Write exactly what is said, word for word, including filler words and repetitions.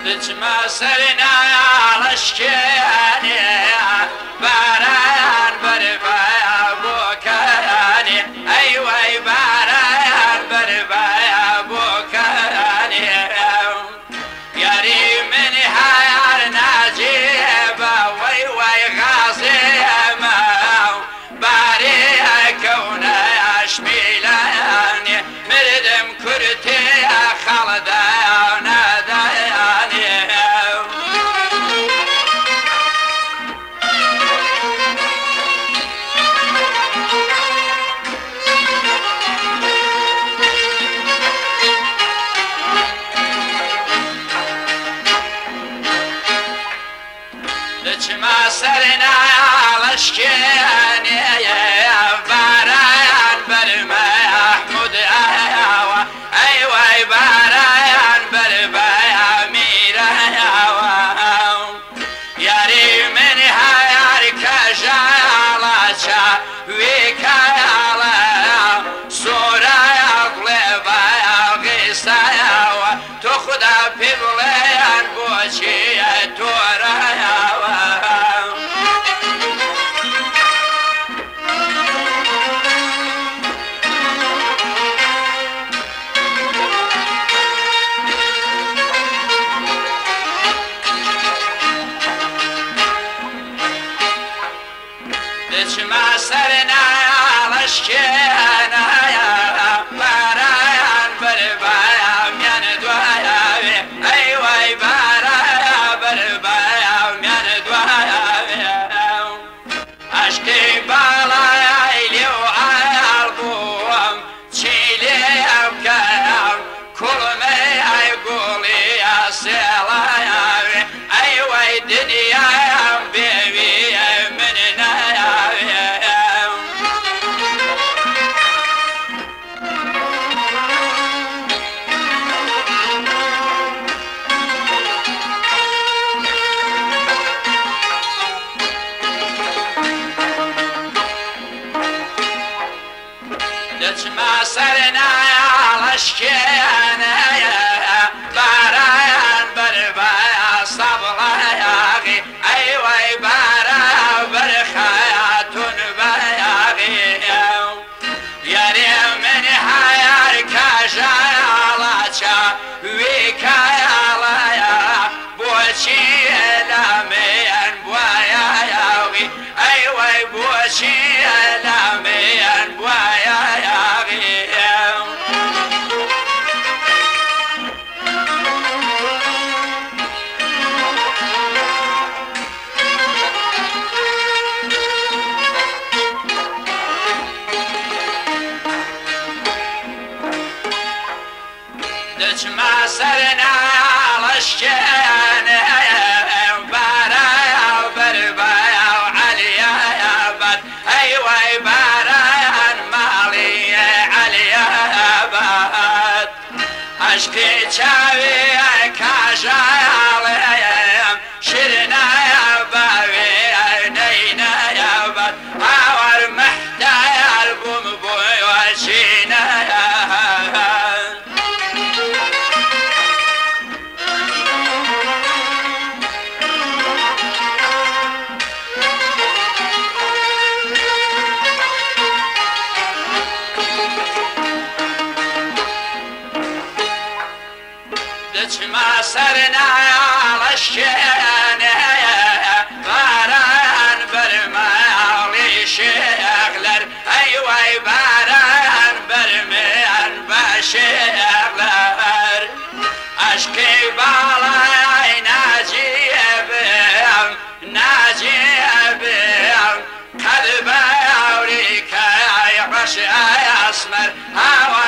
دچما سرنا لشکانی باران بربایا بوکانی ای وای باران بربایا بوکانی یاری من هر نجیبا وای وای غازیما باری کونش میلانی مردم کرتی خالدان دایانی دچما سرنا لشکانی باران بر محمود آوا ای وای باران بر بایا میرا آوا یاری من هر کجالا چا وی کالا سورا قلبا قصا تو خدا پیبلیان بوچی تو دچما سرنا لشکنا باران بربایا میان دوایاوی ای وای باران بربایا میان دوایاوی عشقی بالای لیو آلبوم چیلیم کم کلمی ای گولی سیلایاوی ای وای دنیایم بیوی من دچما سرنا لشکنا باران بربایا صبلایاغی ای وای باران برخیاتون بایاغی یاری من هر کجالا چا وی کالا بوچی لامین بوایاغی ای وای بوچی لامین بوایاغی دچما سرنا لشکنا باران بربایا علیا بد ای وای باران مالی علیا بد عشقی چاوی کاجالیم شرنا باوی نینا بد آور محتاج بوم بوی وشینا دچما سرنا لشکنا باران بر مالی شغلر ای وای باران بر من باشغلر عشقی بالای نجیبم نجیبم قد باوری که عشق اسمر